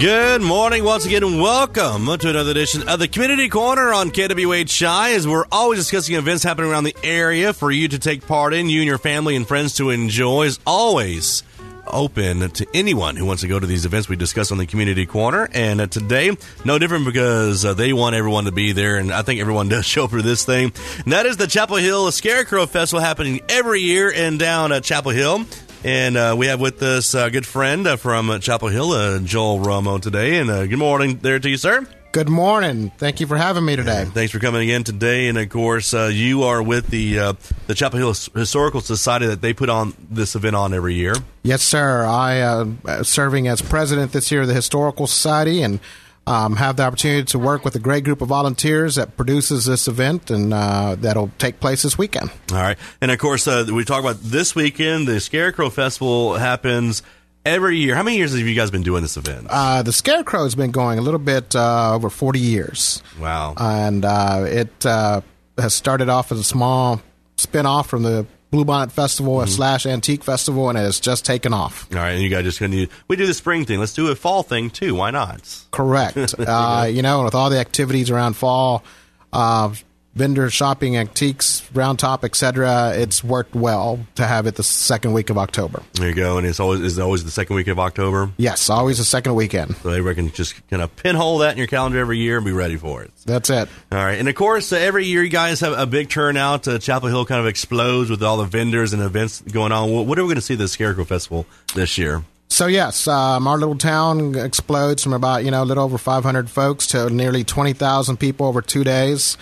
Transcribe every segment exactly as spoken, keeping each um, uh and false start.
Good morning once again, and welcome to another edition of the Community Corner on K W H I, as we're always discussing events happening around the area for you to take part in, you and your family and friends to enjoy. As always, open to anyone who wants to go to these events we discuss on the Community Corner. And uh, today, no different, because uh, they want everyone to be there, and I think everyone does show up for this thing. And that is the Chapel Hill Scarecrow Festival, happening every year in down uh, Chapel Hill. And uh, we have with us a good friend uh, from uh, Chapel Hill, uh, Joel Romo, today. And uh, good morning there to you, sir. Good morning. Thank you for having me today. Uh, thanks for coming again today. And, of course, uh, you are with the uh, the Chapel Hill Historical Society that they put on this event on every year. Yes, sir. I uh, serving as president this year of the Historical Society, and um, have the opportunity to work with a great group of volunteers that produces this event, and uh, that'll take place this weekend. All right. And, of course, uh, we talk about this weekend. The Scarecrow Festival happens every year. How many years have you guys been doing this event? Uh, the Scarecrow has been going a little bit uh, over forty years. Wow. And uh, it uh, has started off as a small spin-off from the Bluebonnet Festival mm-hmm. slash Antique Festival, and it has just taken off. All right, and you guys just continue. We do the spring thing. Let's do a fall thing, too. Why not? Correct. uh, you know, with all the activities around fall, uh, vendor shopping, antiques, round top, et cetera, it's worked well to have it the second week of October. There you go, and it's always is it always the second week of October? Yes, always the second weekend. So they reckon just kind of pinhole that in your calendar every year and be ready for it. That's it. All right, and of course, uh, every year you guys have a big turnout. Uh, Chapel Hill kind of explodes with all the vendors and events going on. What are we going to see at the Scarecrow Festival this year? So, yes, um, our little town explodes from about, you know, a little over five hundred folks to nearly twenty thousand people over two days.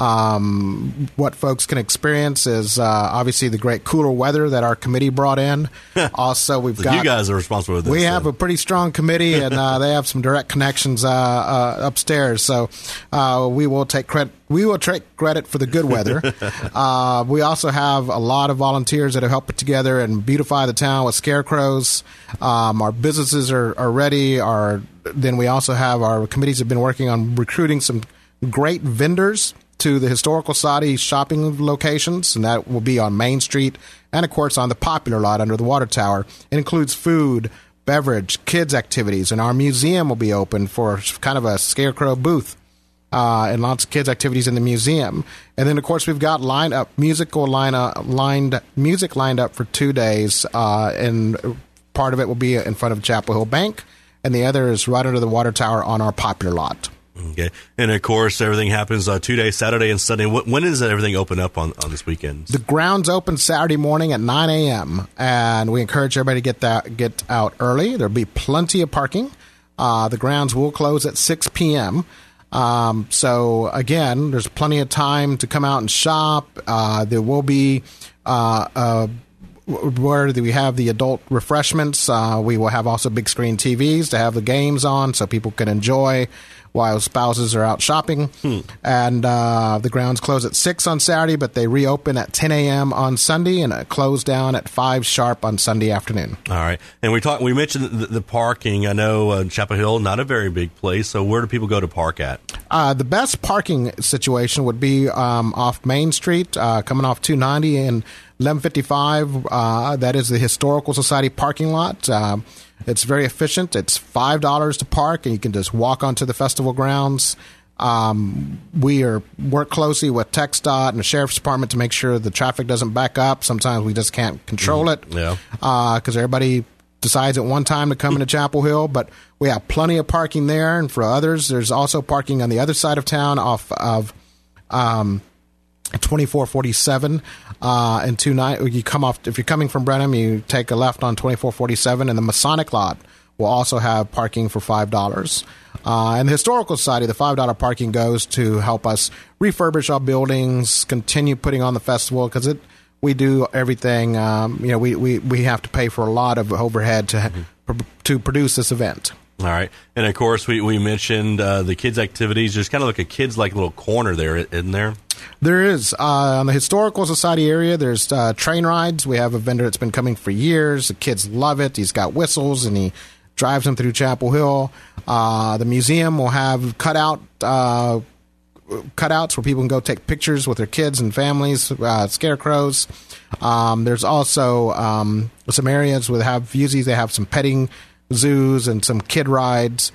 Um, what folks can experience is uh, obviously the great cooler weather that our committee brought in. Also, we've so got you guys are responsible for this. We so. have a pretty strong committee, and uh, they have some direct connections uh, uh, upstairs. So uh, we will take credit. We will take credit for the good weather. uh, we also have a lot of volunteers that have helped put together and beautify the town with scarecrows. Um, our businesses are, are ready. Our then we also have our committees have been working on recruiting some great vendors to the Historical Society shopping locations, and that will be on Main Street and, of course, on the Popular Lot under the Water Tower. It includes food, beverage, kids' activities, and our museum will be open for kind of a scarecrow booth uh, and lots of kids' activities in the museum. And then, of course, we've got line up, musical line up, lined, music lined up for two days, uh, and part of it will be in front of Chapel Hill Bank, and the other is right under the Water Tower on our Popular Lot. Okay, and of course, everything happens uh, two days, Saturday and Sunday. When does everything open up on, on this weekend? The grounds open Saturday morning at nine a.m., and we encourage everybody to get that get out early. There'll be plenty of parking. Uh, the grounds will close at six p.m., um, so, again, there's plenty of time to come out and shop. Uh, there will be uh, uh, where we have the adult refreshments. Uh, we will have also big screen T Vs to have the games on so people can enjoy while spouses are out shopping. Hmm. And uh, the grounds close at six on Saturday, but they reopen at ten a.m. on Sunday and close down at five sharp on Sunday afternoon. All right. And we talked. We mentioned the, the parking. I know uh, Chapel Hill, not a very big place, so where do people go to park at? Uh, the best parking situation would be um, off Main Street, uh, coming off two ninety and eleven fifty-five. Uh, that is the Historical Society parking lot. Uh, It's very efficient. It's five dollars to park, and you can just walk onto the festival grounds. Um, we are work closely with TxDOT and the Sheriff's Department to make sure the traffic doesn't back up. Sometimes we just can't control it yeah. because uh, everybody decides at one time to come into Chapel Hill. But we have plenty of parking there, and for others, there's also parking on the other side of town off of um, twenty-four forty-seven uh, and two nine. You come off if you're coming from Brenham, you take a left on twenty-four forty-seven, and the Masonic Lot will also have parking for five dollars. Uh, and the Historical Society, the five dollar parking goes to help us refurbish our buildings, continue putting on the festival because it we do everything. Um, you know, we, we, we have to pay for a lot of overhead to mm-hmm. pr- to produce this event. All right. And, of course, we, we mentioned uh, the kids' activities. There's kind of like a kids-like little corner there, isn't there? There is. Uh, on the Historical Society area, there's uh, train rides. We have a vendor that's been coming for years. The kids love it. He's got whistles, and he drives them through Chapel Hill. Uh, the museum will have cutout uh, cutouts where people can go take pictures with their kids and families, uh, scarecrows. Um, there's also um, some areas where they have usually they have some petting zoos and some kid rides.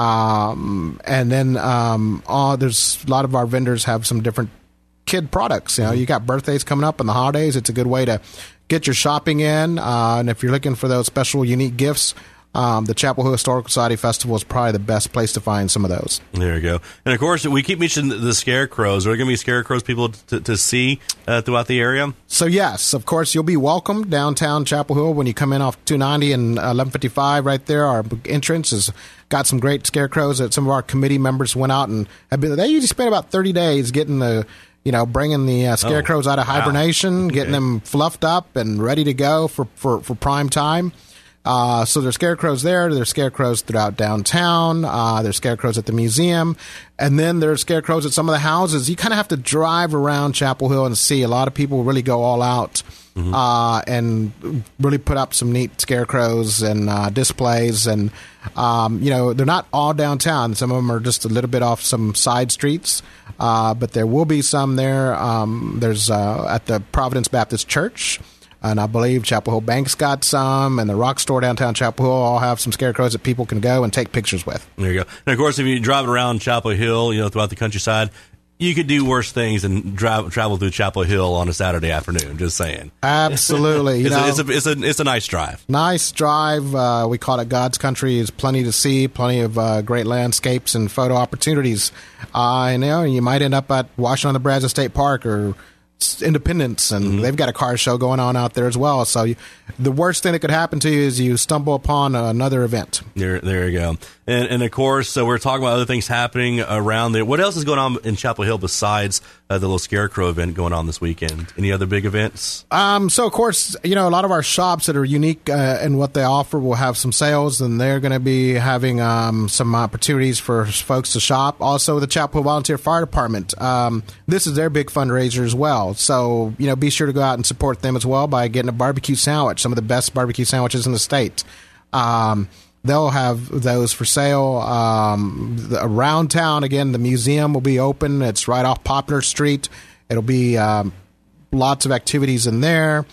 Um, and then um, all, there's a lot of our vendors have some different kid products. You know, you got birthdays coming up and the holidays. It's a good way to get your shopping in. Uh, and if you're looking for those special, unique gifts, Um, the Chapel Hill Historical Society Festival is probably the best place to find some of those. There you go. And, of course, we keep mentioning the scarecrows. Are there going to be scarecrows people to, to see uh, throughout the area? So, yes, of course, you'll be welcome downtown Chapel Hill when you come in off two ninety and eleven fifty-five right there. Our entrance has got some great scarecrows that some of our committee members went out and have been. They usually spend about thirty days getting the, you know, bringing the uh, scarecrows oh, out of hibernation, wow. getting okay. them fluffed up and ready to go for, for, for prime time. Uh, so there's scarecrows there. There's scarecrows throughout downtown. Uh, there's scarecrows at the museum. And then there's scarecrows at some of the houses. You kind of have to drive around Chapel Hill and see. A lot of people really go all out mm-hmm. uh, and really put up some neat scarecrows and uh, displays. And, um, you know, they're not all downtown. Some of them are just a little bit off some side streets. Uh, but there will be some there. Um, there's uh, at the Providence Baptist Church. And I believe Chapel Hill Bank's got some, and the Rock Store downtown Chapel Hill all have some scarecrows that people can go and take pictures with. There you go. And, of course, if you're driving around Chapel Hill, you know, throughout the countryside, you could do worse things than drive, travel through Chapel Hill on a Saturday afternoon, just saying. Absolutely. You it's, know, a, it's, a, it's, a, it's a nice drive. Nice drive. Uh, we call it God's Country. There's plenty to see, plenty of uh, great landscapes and photo opportunities. Uh, and, you know, you might end up at Washington on the Brazos State Park or Independence, and mm-hmm. they've got a car show going on out there as well. So you, the worst thing that could happen to you is you stumble upon another event. There, there you go. And, and of course, so we're talking about other things happening around there. What else is going on in Chapel Hill besides uh, the little scarecrow event going on this weekend? Any other big events? Um, so, of course, you know, a lot of our shops that are unique uh, in what they offer will have some sales, and they're going to be having um, some opportunities for folks to shop. Also, the Chapel Hill Volunteer Fire Department. Um, this is their big fundraiser as well. So, you know, be sure to go out and support them as well by getting a barbecue sandwich, some of the best barbecue sandwiches in the state. Um, they'll have those for sale. Um, the, around town, again, the museum will be open. It's right off Poplar Street. It'll be um, lots of activities in there.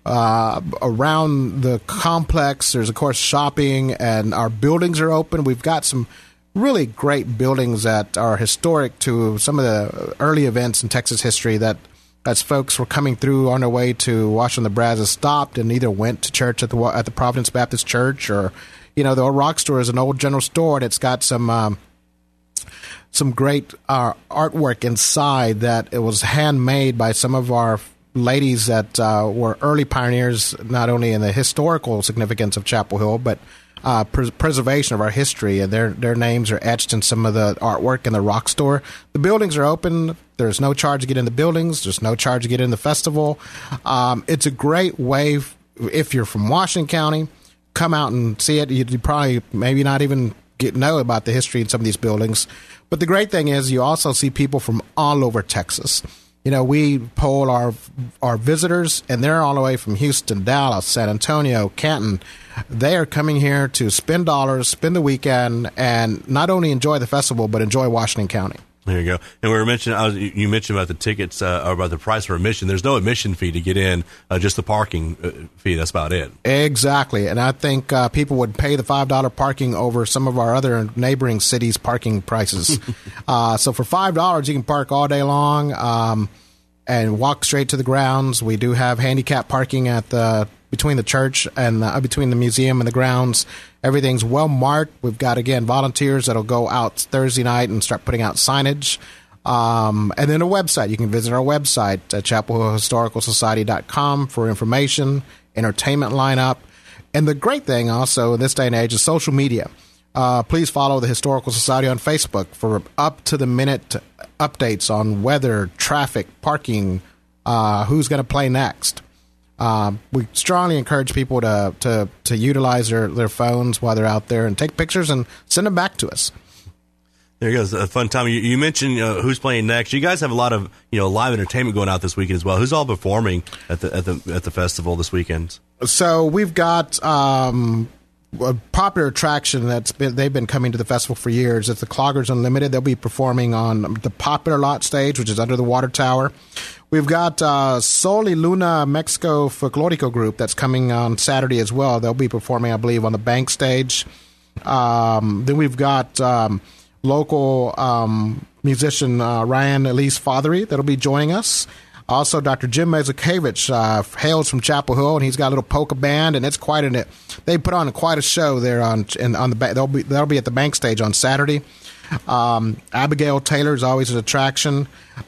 Uh, around the complex, there's, of course, shopping, and our buildings are open. We've got some really great buildings that are historic to some of the early events in Texas history that as folks were coming through on their way to Washington the Brazos, stopped and either went to church at the at the Providence Baptist Church, or, you know, the old Rock Store is an old general store, and it's got some um, some great uh, artwork inside that it was handmade by some of our ladies that uh, were early pioneers, not only in the historical significance of Chapel Hill, but Uh, pres- preservation of our history, and their their names are etched in some of the artwork in the Rock Store. The buildings are open. There's no charge to get in the buildings. There's no charge to get in the festival. Um, it's a great way, f- if you're from Washington County, come out and see it. You'd, you'd probably maybe not even get know about the history in some of these buildings. But the great thing is you also see people from all over Texas. You know, we poll our our visitors, and they're all the way from Houston, Dallas, San Antonio, Canton. They are coming here to spend dollars, spend the weekend, and not only enjoy the festival, but enjoy Washington County. There you go. And we were mentioning, I was, you mentioned about the tickets, uh, or about the price for admission. There's no admission fee to get in, uh, just the parking uh, fee. That's about it. Exactly. And I think uh, people would pay the five dollars parking over some of our other neighboring cities' parking prices. uh, so for five dollars, you can park all day long um, and walk straight to the grounds. We do have handicap parking at the between the church and uh, between the museum and the grounds. Everything's well marked. We've got, again, volunteers that'll go out Thursday night and start putting out signage. Um, and then a website. You can visit our website at chapel hill historical society dot com for information, entertainment lineup. And the great thing also in this day and age is social media. Uh, please follow the Historical Society on Facebook for up-to-the-minute updates on weather, traffic, parking, uh, who's going to play next. Um, we strongly encourage people to to, to utilize their, their phones while they're out there and take pictures and send them back to us. There you go. It's a fun time. You, you mentioned uh, who's playing next. You guys have a lot of, you know, live entertainment going out this weekend as well. Who's all performing at the at the at the festival this weekend? So we've got um, a popular attraction that's been they've been coming to the festival for years. It's the Cloggers Unlimited. They'll be performing on the Popular Lot stage, which is under the water tower. We've got uh, Sol y Luna Mexico Folklorico group that's coming on Saturday as well. They'll be performing, I believe, on the bank stage. Um, then we've got um, local um, musician uh, Ryan Elise Fothery that'll be joining us. Also, Doctor Jim Mazukevich uh, hails from Chapel Hill, and he's got a little polka band, and it's quite an. They put on quite a show there on in, on the they'll be they'll be at the bank stage on Saturday. Um, Abigail Taylor is always an attraction,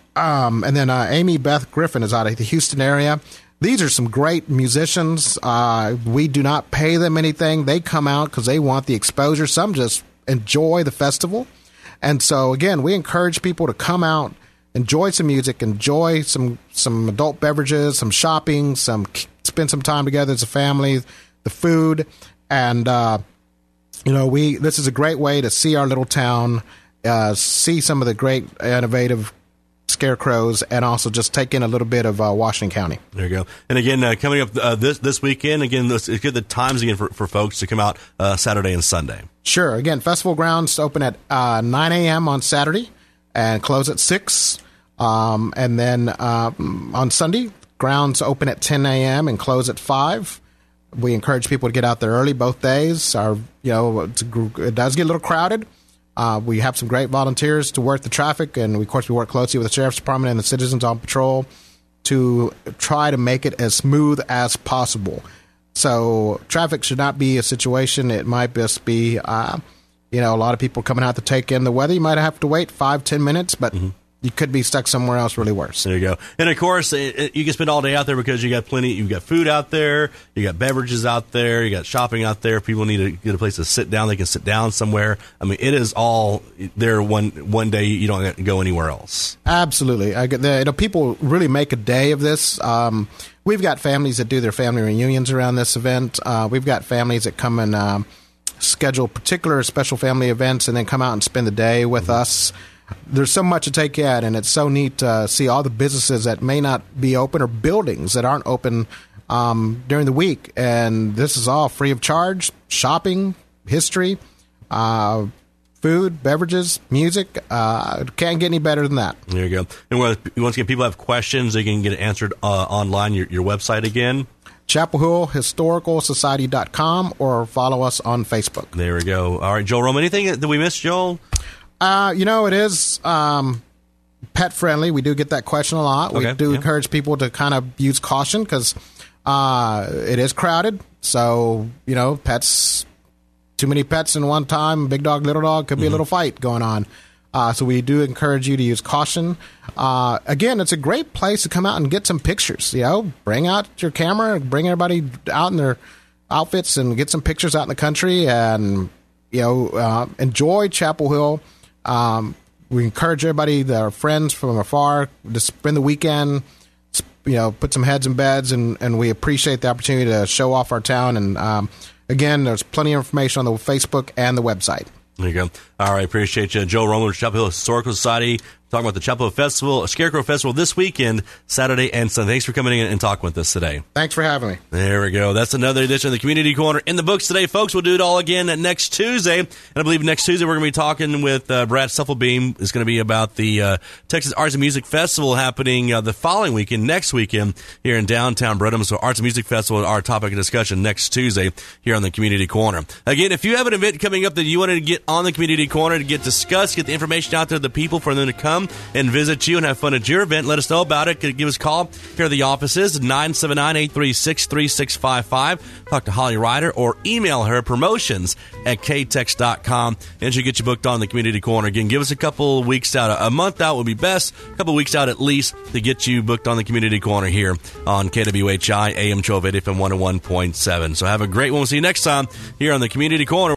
um, and then uh, Amy Beth Griffin is out of the Houston area. These are some great musicians. Uh, we do not pay them anything. They come out because they want the exposure. Some just enjoy the festival, and so again, we encourage people to come out. Enjoy some music, enjoy some some adult beverages, some shopping, some spend some time together as a family, the food, and uh, you know we. This is a great way to see our little town, uh, see some of the great innovative scarecrows, and also just take in a little bit of uh, Washington County. There you go. And again, uh, coming up uh, this this weekend, again, let's get the times again for, for folks to come out uh, Saturday and Sunday. Sure. Again, festival grounds open at uh, nine a.m. on Saturday and close at six. Um, and then uh, on Sunday, grounds open at ten a.m. and close at five. We encourage people to get out there early both days. Our, you know, it's a, it does get a little crowded. Uh, we have some great volunteers to work the traffic, and we, of course, we work closely with the Sheriff's Department and the citizens on patrol to try to make it as smooth as possible. So traffic should not be a situation. It might just be, uh, you know, a lot of people coming out to take in the weather. You might have to wait five, ten minutes, but mm-hmm. you could be stuck somewhere else really worse. There you go. And, of course, it, it, you can spend all day out there because you got plenty. You've got food out there. You got beverages out there. You got shopping out there. If people need to get a place to sit down, they can sit down somewhere. I mean, it is all there one one day. You don't have to go anywhere else. Absolutely. I get the, you know, people really make a day of this. Um, we've got families that do their family reunions around this event. Uh, we've got families that come and um, schedule particular special family events and then come out and spend the day with mm-hmm. us. There's so much to take in, and it's so neat to see all the businesses that may not be open or buildings that aren't open um, during the week. And this is all free of charge. Shopping, history, uh, food, beverages, music. Uh, can't get any better than that. There you go. And once again, people have questions, they can get it answered uh, online, your, your website again. Chapel Hill Historical Society dot com, or follow us on Facebook. There we go. All right, Joel Roma, anything that we missed, Joel? Uh, you know, it is um, pet friendly. We do get that question a lot. Okay, we do yeah. encourage people to kind of use caution because uh, it is crowded. So, you know, pets, too many pets in one time, big dog, little dog, could be mm-hmm. a little fight going on. Uh, so we do encourage you to use caution. Uh, again, it's a great place to come out and get some pictures. You know, bring out your camera, bring everybody out in their outfits and get some pictures out in the country and, you know, uh, enjoy Chapel Hill. Um, we encourage everybody, our friends from afar, to spend the weekend, you know, put some heads in beds, and, and we appreciate the opportunity to show off our town. And um, again, there's plenty of information on the Facebook and the website. There you go. All right, appreciate you. Joe Romer, Chapel Hill Historical Society, talking about the Chapel Hill Festival, Scarecrow Festival this weekend, Saturday and Sunday. Thanks for coming in and talking with us today. Thanks for having me. There we go. That's another edition of the Community Corner in the books today, folks. We'll do it all again next Tuesday. And I believe next Tuesday we're going to be talking with uh, Brad Stufflebeam. It's going to be about the uh, Texas Arts and Music Festival happening uh, the following weekend, next weekend, here in downtown Brenham. So Arts and Music Festival is our topic of discussion next Tuesday here on the Community Corner. Again, if you have an event coming up that you wanted to get on the Community Corner to get discussed, get the information out there to the people for them to come and visit you and have fun at your event, let us know about it. Give us a call here at the offices, nine seven nine, eight three six, three six five five. Talk to Holly Ryder or email her promotions at k tex dot com, and she'll get you booked on the Community Corner. Again, give us a couple of weeks out. A month out would be best. A couple of weeks out at least to get you booked on the Community Corner here on K W H I A M twelve eighty F M one oh one point seven. So have a great one. We'll see you next time here on the Community Corner.